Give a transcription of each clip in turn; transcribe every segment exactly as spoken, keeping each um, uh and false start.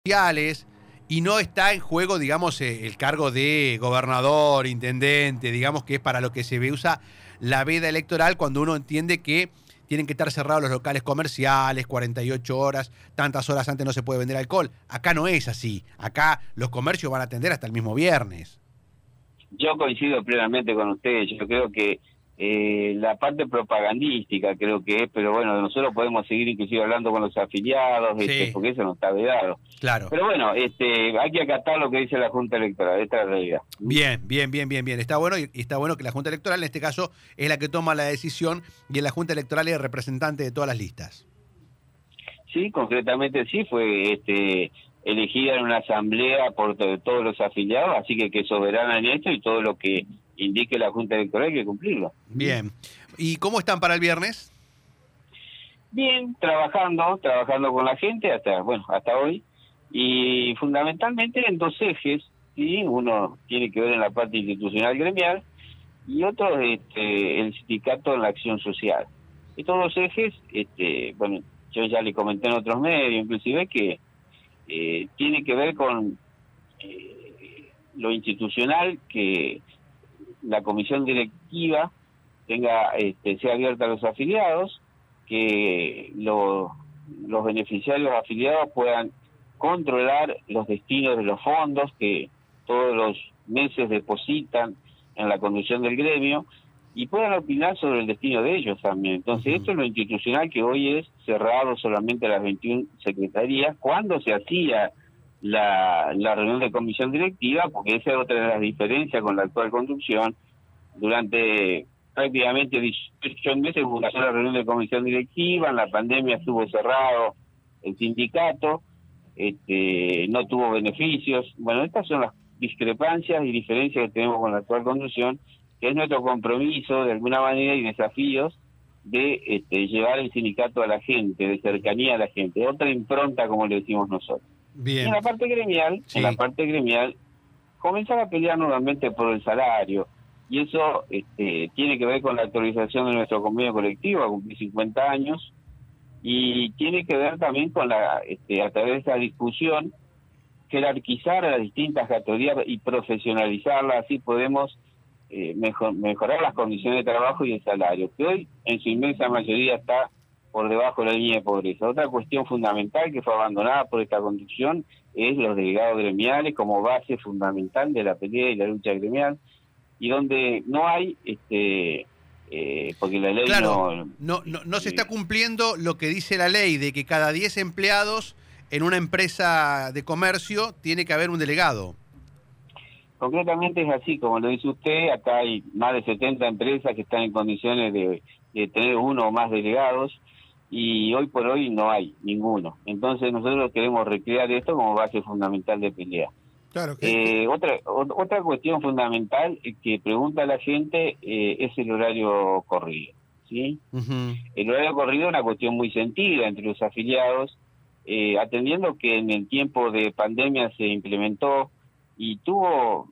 sociales y no está en juego, digamos, eh, el cargo de gobernador, intendente, digamos que es para lo que se usa la veda electoral cuando uno entiende que tienen que estar cerrados los locales comerciales, cuarenta y ocho horas, tantas horas antes no se puede vender alcohol. Acá no es así. Acá los comercios van a atender hasta el mismo viernes. Yo coincido plenamente con ustedes. Yo creo que eh, la parte propagandística creo que es, pero bueno, nosotros podemos seguir inclusive hablando con los afiliados, Sí, este, porque eso no está vedado. claro. Pero bueno, este, hay que acatar lo que dice la Junta Electoral, esta es la realidad. Bien, bien, bien, bien, bien. Está bueno y está bueno que la Junta Electoral, en este caso, es la que toma la decisión y en la Junta Electoral es el representante de todas las listas. Sí, concretamente sí, fue este elegida en una asamblea por to- todos los afiliados, así que que es soberana en esto y todo lo que indique la Junta Electoral hay que cumplirlo. Bien. ¿Y cómo están para el viernes? Bien, trabajando, trabajando con la gente hasta, bueno, hasta hoy, y fundamentalmente en dos ejes, ¿sí? Uno tiene que ver en la parte institucional gremial y otro este, el sindicato en la acción social. Estos dos ejes, este, bueno, yo ya le comenté en otros medios, inclusive, que eh, tiene que ver con eh, lo institucional, que la comisión directiva tenga este, sea abierta a los afiliados, que lo, los beneficiarios afiliados puedan controlar los destinos de los fondos que todos los meses depositan en la conducción del gremio y puedan opinar sobre el destino de ellos también. Entonces, uh-huh. Esto es lo institucional, que hoy es cerrado solamente a las veintiuna secretarías, cuando se hacía la, la reunión de comisión directiva, porque esa es otra de las diferencias con la actual conducción. Durante prácticamente dieciocho meses hubo una sola reunión de comisión directiva, en la pandemia estuvo cerrado el sindicato, este, no tuvo beneficios. Bueno, estas son las discrepancias y diferencias que tenemos con la actual conducción, que es nuestro compromiso de alguna manera y desafíos de este, llevar el sindicato a la gente, de cercanía a la gente, otra impronta como le decimos nosotros. Bien. Y en la parte gremial, sí. en la parte gremial, comenzar a pelear nuevamente por el salario, y eso este, tiene que ver con la actualización de nuestro convenio colectivo, a cumplir cincuenta años, y tiene que ver también con la, este, a través de esta discusión, jerarquizar a las distintas categorías y profesionalizarlas, así podemos eh, mejor, mejorar las condiciones de trabajo y el salario, que hoy en su inmensa mayoría está por debajo de la línea de pobreza. Otra cuestión fundamental que fue abandonada por esta conducción es los delegados gremiales como base fundamental de la pelea y la lucha gremial, y donde no hay, este eh, porque la ley claro, no... no, no, no se está cumpliendo lo que dice la ley, de que cada diez empleados en una empresa de comercio tiene que haber un delegado. Concretamente es así, como lo dice usted, acá hay más de setenta empresas que están en condiciones de, de tener uno o más delegados, y hoy por hoy no hay ninguno. Entonces nosotros queremos recrear esto como base fundamental de pelea. Claro que... Eh, otra otra cuestión fundamental que pregunta la gente eh, es el horario corrido, ¿sí? Uh-huh. El horario corrido es una cuestión muy sentida entre los afiliados, eh, atendiendo que en el tiempo de pandemia se implementó y tuvo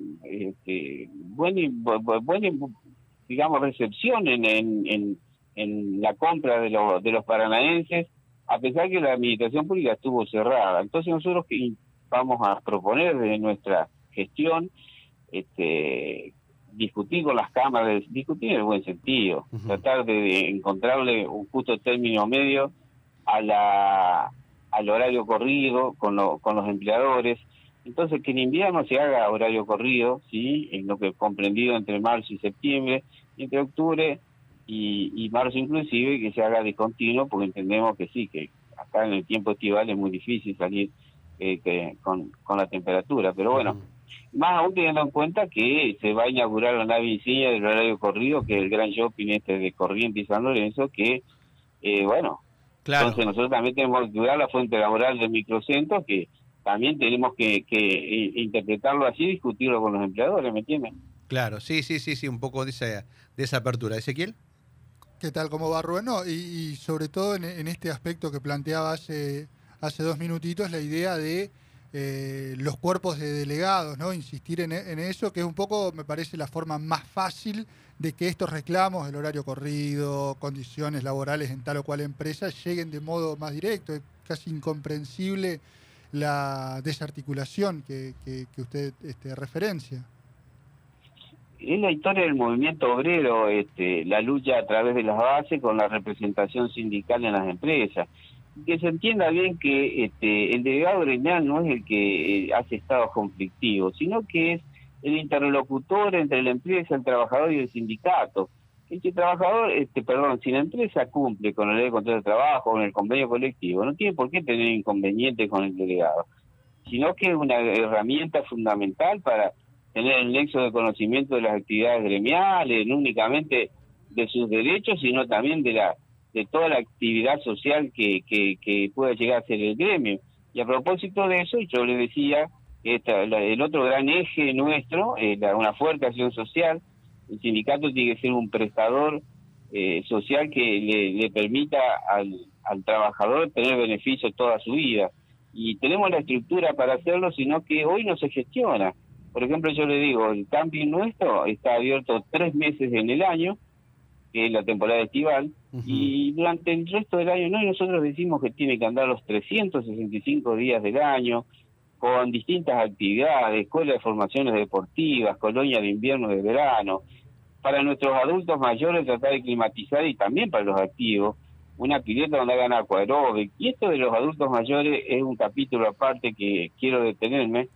este, buena, buena digamos recepción en, en, en, en la compra de, lo, de los paranaenses, a pesar que la administración pública estuvo cerrada. Entonces nosotros que vamos a proponer de nuestra gestión este, discutir con las cámaras, discutir en el buen sentido, uh-huh. tratar de encontrarle un justo término medio a la al horario corrido con, lo, con los empleadores. Entonces que en invierno se haga horario corrido, sí, en lo que comprendido entre marzo y septiembre, entre octubre y, y marzo inclusive, que se haga discontinuo, porque entendemos que sí, que acá en el tiempo estival es muy difícil salir Eh, que con, con la temperatura, pero bueno, uh-huh. más aún teniendo en cuenta que se va a inaugurar la nave insignia del horario corrido, que es el gran shopping este de Corrientes y San Lorenzo, que eh, bueno, claro. Entonces nosotros también tenemos que cuidar la fuente laboral del microcentro, que también tenemos que, que eh, interpretarlo así, discutirlo con los empleadores, ¿me entienden? Claro, sí, sí, sí, sí, un poco de esa, de esa apertura. ¿Ezequiel? ¿Qué tal? ¿Cómo va, Rubén? No, y, y sobre todo en, en este aspecto que planteaba hace... hace dos minutitos, la idea de eh, los cuerpos de delegados, ¿no? Insistir en, en eso, que es un poco, me parece, la forma más fácil de que estos reclamos, el horario corrido, condiciones laborales en tal o cual empresa, lleguen de modo más directo. Es casi incomprensible la desarticulación que, que, que usted este, referencia. Es la historia del movimiento obrero, este, la lucha a través de las bases con la representación sindical en las empresas. Que se entienda bien que este, el delegado gremial no es el que eh, hace estados conflictivos, sino que es el interlocutor entre la empresa, el trabajador y el sindicato. El que el trabajador, este, perdón, si la empresa cumple con la ley de contrato de trabajo o con el convenio colectivo, no tiene por qué tener inconvenientes con el delegado, sino que es una herramienta fundamental para tener el nexo de conocimiento de las actividades gremiales, no únicamente de sus derechos, sino también de la de toda la actividad social que, que, que pueda llegar a ser el gremio. Y a propósito de eso, yo le decía que esta, la, el otro gran eje nuestro es la, una fuerte acción social. El sindicato tiene que ser un prestador eh, social que le, le permita al, al trabajador tener beneficios toda su vida. Y tenemos la estructura para hacerlo, sino que hoy no se gestiona. Por ejemplo, yo le digo, el camping nuestro está abierto tres meses en el año, que es la temporada estival, uh-huh. y durante el resto del año no, y nosotros decimos que tiene que andar los trescientos sesenta y cinco días del año, con distintas actividades, escuelas de formaciones deportivas, colonia de invierno y de verano, para nuestros adultos mayores tratar de climatizar, y también para los activos, una pileta donde hagan aquaróbic. Y esto de los adultos mayores es un capítulo aparte que quiero detenerme,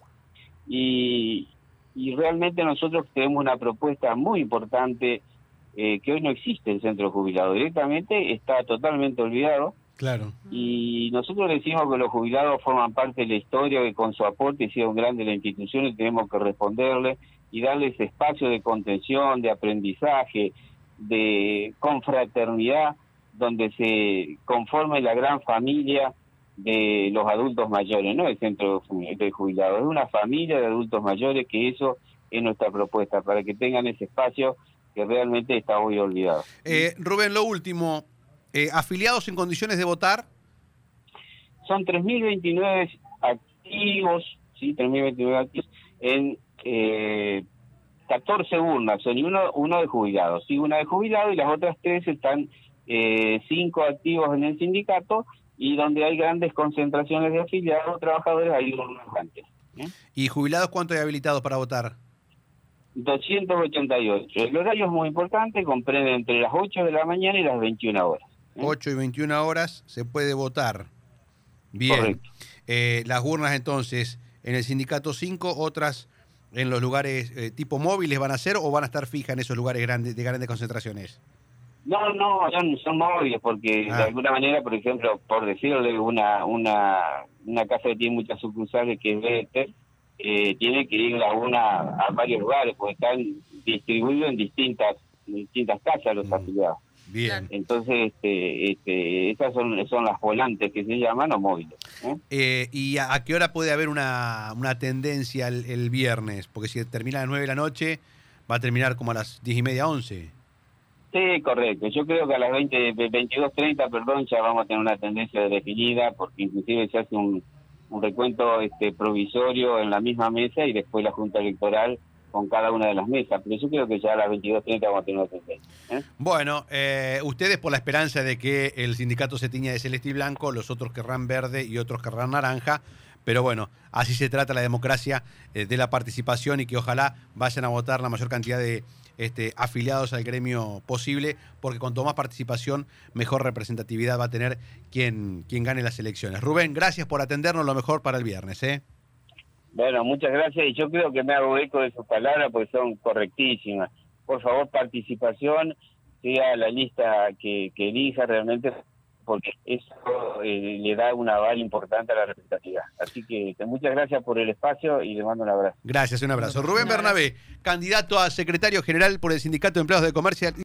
y, y realmente nosotros tenemos una propuesta muy importante. Eh, que hoy no existe el centro jubilado, directamente está totalmente olvidado. Claro. Y nosotros decimos que los jubilados forman parte de la historia, que con su aporte hicieron grande la institución y tenemos que responderle y darles espacio de contención, de aprendizaje, de confraternidad, donde se conforme la gran familia de los adultos mayores, no el centro de jubilados, es una familia de adultos mayores, que eso es nuestra propuesta, para que tengan ese espacio que realmente está hoy olvidado. Eh, Rubén, lo último, eh, ¿afiliados en condiciones de votar? Son tres mil veintinueve activos, sí, tres mil veintinueve activos, en eh, catorce urnas, son uno, uno de jubilados, sí, una de jubilados, y las otras tres están, eh, cinco activos en el sindicato, y donde hay grandes concentraciones de afiliados, trabajadores, hay urnas antes. ¿eh? ¿Y jubilados cuánto hay habilitados para votar? doscientos ochenta y ocho. El horario es muy importante, comprende entre las ocho de la mañana y las veintiuna horas. ¿eh? ocho y veintiuna horas se puede votar. Bien. Correcto. Eh, las urnas entonces en el sindicato cinco, otras en los lugares eh, tipo móviles van a ser, o van a estar fijas en esos lugares grandes de grandes concentraciones. No, no, son, son móviles, porque ah. de alguna manera, por ejemplo, por decirle, una una una casa que tiene muchas sucursales, que es Better, Eh, tiene que ir a una a varios lugares, porque están distribuidos en distintas en distintas casas los mm. afiliados. Bien. Entonces, este, este, esas son, son las volantes que se llaman, o móviles. ¿eh? Eh, ¿Y a, a qué hora puede haber una, una tendencia el, el viernes? Porque si termina a las nueve de la noche, va a terminar como a las diez y media, once. Sí, correcto. Yo creo que a las veinte, veintidós treinta, perdón, ya vamos a tener una tendencia definida, porque inclusive se hace un un recuento este provisorio en la misma mesa y después la Junta Electoral con cada una de las mesas. Pero yo creo que ya a las veintidós treinta vamos a tener una tendencia. ¿eh? Bueno, eh, ustedes por la esperanza de que el sindicato se tiña de celeste y blanco, los otros querrán verde y otros querrán naranja, pero bueno, así se trata la democracia eh, de la participación, y que ojalá vayan a votar la mayor cantidad de este, afiliados al gremio posible, porque cuanto más participación, mejor representatividad va a tener quien, quien gane las elecciones. Rubén, gracias por atendernos, lo mejor para el viernes. ¿eh? Bueno, muchas gracias, y yo creo que me hago eco de sus palabras porque son correctísimas. Por favor, participación, sea la lista que, que elija realmente, porque eso eh, le da un aval importante a la representatividad. Así que muchas gracias por el espacio y le mando un abrazo. Gracias, un abrazo. Rubén Bernabé, candidato a secretario general por el Sindicato de Empleados de Comercio